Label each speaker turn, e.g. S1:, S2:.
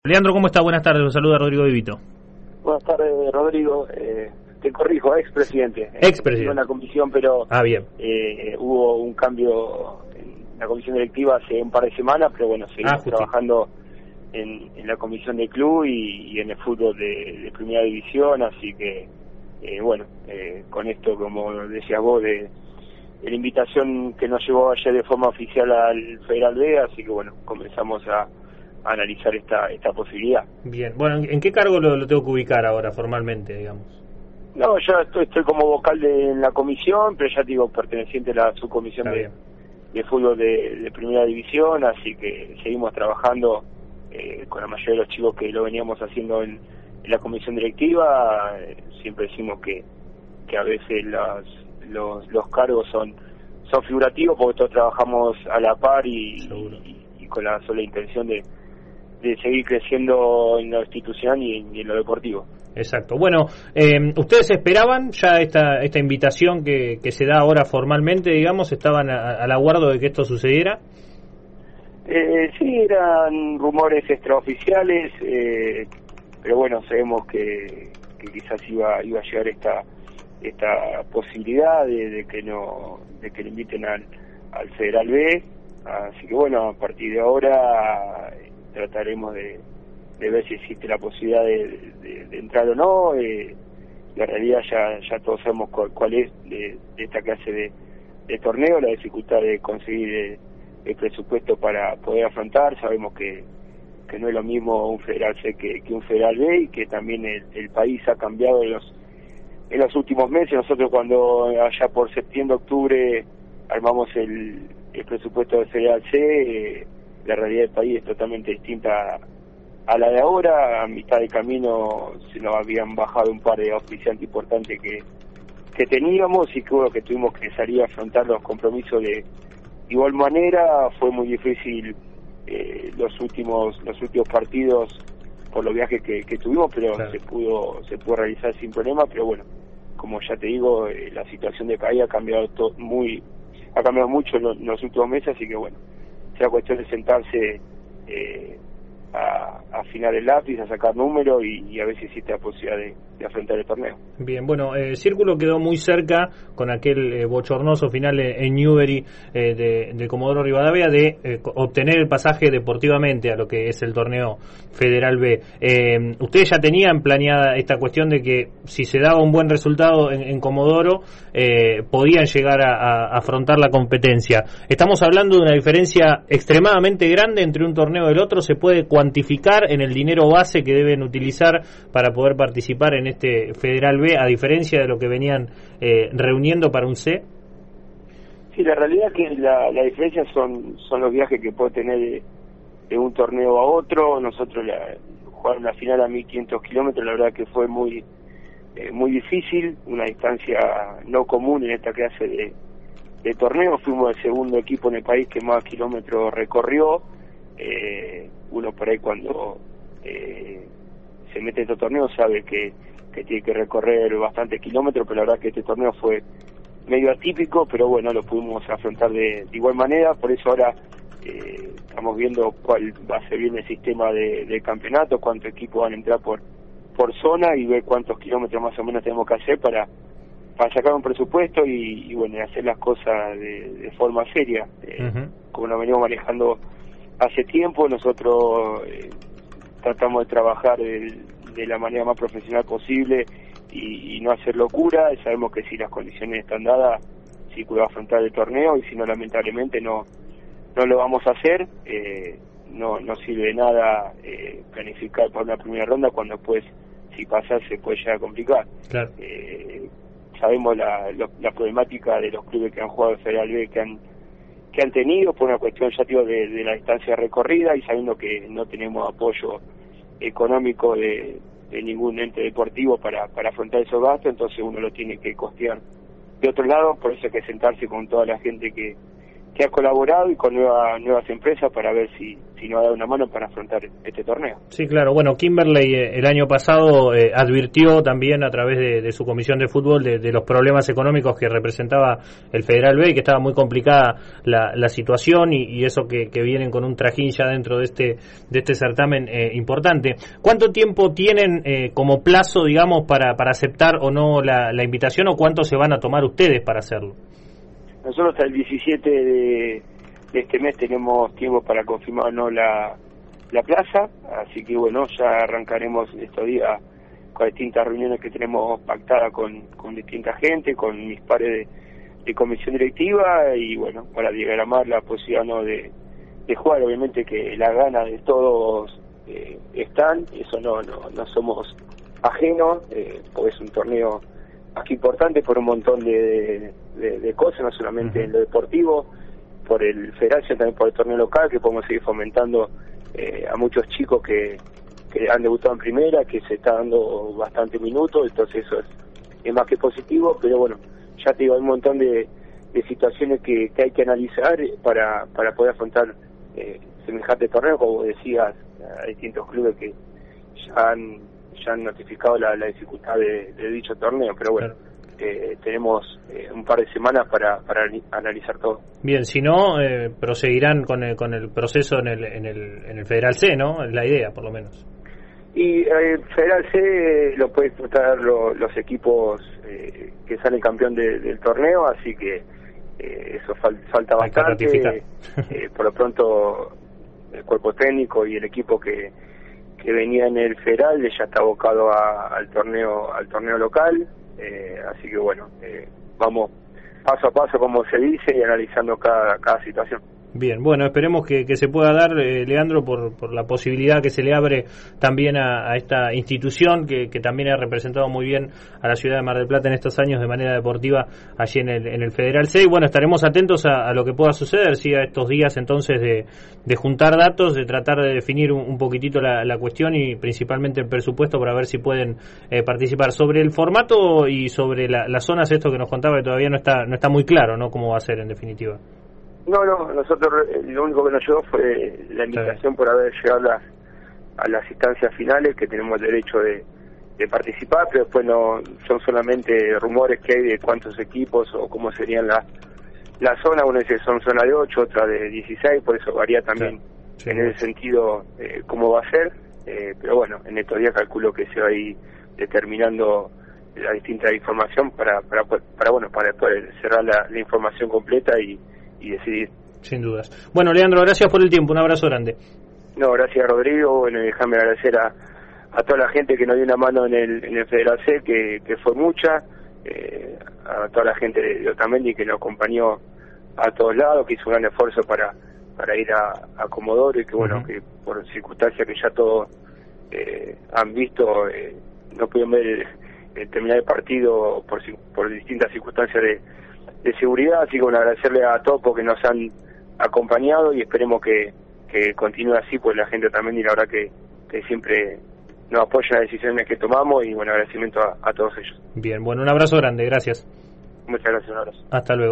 S1: Leandro, ¿cómo está? Buenas tardes, los saluda Rodrigo Vivito.
S2: Buenas tardes, Rodrigo. Te corrijo, expresidente.
S1: Expresidente.
S2: En la comisión, pero
S1: Bien.
S2: hubo un cambio en la comisión directiva hace un par de semanas, pero bueno, seguimos trabajando en la comisión del club y en el fútbol de primera división, así que, con esto, como decías vos, de la invitación que nos llevó ayer de forma oficial al Federal B, así que bueno, comenzamos a analizar esta posibilidad.
S1: Bien, bueno, ¿en qué cargo lo tengo que ubicar ahora formalmente, digamos?
S2: No, yo estoy como vocal en la comisión, pero ya digo, perteneciente a la subcomisión de fútbol de primera división, así que seguimos trabajando con la mayoría de los chicos que lo veníamos haciendo en la comisión directiva. Siempre decimos que a veces los cargos son figurativos, porque todos trabajamos a la par y con la sola intención de seguir creciendo en lo institucional y en lo deportivo.
S1: Exacto. Bueno, ¿ustedes esperaban ya esta invitación que se da ahora formalmente, digamos? ¿Estaban al aguardo de que esto sucediera?
S2: Sí, eran rumores extraoficiales, pero bueno, sabemos que quizás iba a llegar esta posibilidad de que le inviten al Federal B, así que bueno, a partir de ahora trataremos de ver si existe la posibilidad de entrar o no. La realidad ya todos sabemos cuál es de esta clase de torneo, la dificultad de conseguir el presupuesto para poder afrontar. Sabemos que no es lo mismo un Federal C que un Federal B, y que también el país ha cambiado en los últimos meses. Nosotros cuando allá por septiembre, octubre armamos el presupuesto del Federal C, la realidad del país es totalmente distinta a la de ahora. A mitad de camino se nos habían bajado un par de auspiciantes importantes que teníamos, y que tuvimos que salir a afrontar los compromisos de igual manera. Fue muy difícil los últimos partidos por los viajes que tuvimos, pero claro, se pudo realizar sin problema. Pero bueno, como ya te digo, la situación de país ha cambiado mucho en los últimos meses, así que bueno, será cuestión de sentarse a afinar el lápiz, a sacar números y a ver si existe la posibilidad de afrontar el torneo.
S1: Bien, bueno, Círculo quedó muy cerca con aquel bochornoso final en Newbery de Comodoro Rivadavia de obtener el pasaje deportivamente a lo que es el torneo Federal B. Ustedes ya tenían planeada esta cuestión de que si se daba un buen resultado en Comodoro, podían llegar a afrontar la competencia. Estamos hablando de una diferencia extremadamente grande entre un torneo y el otro. ¿Se puede cuantificar en el dinero base que deben utilizar para poder participar en este Federal B, a diferencia de lo que venían reuniendo para un C?
S2: Sí, la realidad es que la diferencia son los viajes que puede tener de un torneo a otro. Nosotros jugar una final a 1500 kilómetros, la verdad que fue muy difícil, una distancia no común en esta clase de torneo. Fuimos el segundo equipo en el país que más kilómetros recorrió. Uno por ahí cuando se mete en estos torneos sabe que tiene que recorrer bastantes kilómetros, pero la verdad que este torneo fue medio atípico, pero bueno, lo pudimos afrontar de igual manera. Por eso ahora estamos viendo cuál va a ser bien el sistema de campeonato, cuántos equipos van a entrar por zona, y ver cuántos kilómetros más o menos tenemos que hacer para sacar un presupuesto y bueno, hacer las cosas de forma seria. Como lo venimos manejando hace tiempo, nosotros tratamos de trabajar de la manera más profesional posible y no hacer locura. Sabemos que si las condiciones están dadas, sí que va a afrontar el torneo, y si no, lamentablemente no lo vamos a hacer. No sirve de nada planificar para una primera ronda cuando después, si pasa, se puede llegar a complicar.
S1: Claro.
S2: Sabemos la problemática de los clubes que han jugado el Federal B que han tenido por una cuestión, ya digo, de la distancia recorrida, y sabiendo que no tenemos apoyo económico de ningún ente deportivo para afrontar esos gastos, entonces uno lo tiene que costear de otro lado. Por eso hay que sentarse con toda la gente que ha colaborado y con nuevas empresas para ver si si nos da una mano para afrontar este torneo.
S1: Sí, claro. Bueno, Kimberley el año pasado advirtió también a través de su comisión de fútbol de los problemas económicos que representaba el Federal B y que estaba muy complicada la situación y eso que vienen con un trajín ya dentro de este certamen importante. ¿Cuánto tiempo tienen como plazo, digamos, para aceptar o no la invitación, o cuánto se van a tomar ustedes para hacerlo?
S2: Nosotros hasta el 17 de este mes tenemos tiempo para confirmar o no la plaza, así que bueno, ya arrancaremos estos días con distintas reuniones que tenemos pactadas con distinta gente, con mis pares de comisión directiva, y bueno, para diagramar la posibilidad no de jugar. Obviamente que las ganas de todos están, eso no somos ajenos, porque es un torneo aquí importante por un montón de cosas, no solamente en lo deportivo, por el federal, sino también por el torneo local, que podemos seguir fomentando a muchos chicos que han debutado en primera, que se está dando bastante minutos, entonces eso es más que positivo. Pero bueno, ya te digo, hay un montón de situaciones que hay que analizar para poder afrontar semejante torneo. Como decías, hay distintos clubes que ya han notificado la dificultad de dicho torneo, pero bueno, claro, tenemos un par de semanas para analizar todo.
S1: Bien, si no, proseguirán con el proceso en el Federal C, ¿no? Es la idea, por lo menos.
S2: Y el Federal C lo pueden disputar los equipos que salen campeón del torneo, así que eso falta bastante. Por lo pronto, el cuerpo técnico y el equipo que venía en el Federal ya está abocado al torneo local, así que bueno, vamos paso a paso, como se dice, y analizando cada situación.
S1: Bien, bueno, esperemos que se pueda dar, Leandro, por la posibilidad que se le abre también a esta institución que también ha representado muy bien a la ciudad de Mar del Plata en estos años de manera deportiva allí en el Federal C. Y bueno, estaremos atentos a lo que pueda suceder, ¿sí? A estos días entonces de juntar datos, de tratar de definir un poquitito la cuestión y principalmente el presupuesto para ver si pueden participar. Sobre el formato y sobre las zonas, esto que nos contaba, que todavía no está muy claro, ¿no? Cómo va a ser en definitiva.
S2: No, nosotros lo único que nos llegó fue la invitación por haber llegado a las instancias finales, que tenemos el derecho de participar, pero después no son solamente rumores que hay de cuántos equipos o cómo serían la zona. Uno dice son zona de 8, otra de 16, por eso varía también en ese sentido cómo va a ser, pero bueno, en estos días calculo que se va a ir determinando la distinta información para poder cerrar la información completa y decidir.
S1: Sin dudas. Bueno, Leandro, gracias por el tiempo, un abrazo grande.
S2: No, gracias, Rodrigo. Bueno, déjame agradecer a toda la gente que nos dio una mano en el Federal C, que fue mucha, a toda la gente de Otamendi que nos acompañó a todos lados, que hizo un gran esfuerzo para ir a Comodoro, y que bueno, que por circunstancias que ya todos han visto, no pudieron ver terminar el partido por distintas circunstancias de seguridad. Así que bueno, agradecerle a todos porque nos han acompañado, y esperemos que continúe así, pues la gente también, y la verdad que siempre nos apoya en las decisiones que tomamos, y bueno, agradecimiento a todos ellos.
S1: Bien, bueno, un abrazo grande, gracias.
S2: Muchas gracias, un abrazo.
S1: Hasta luego.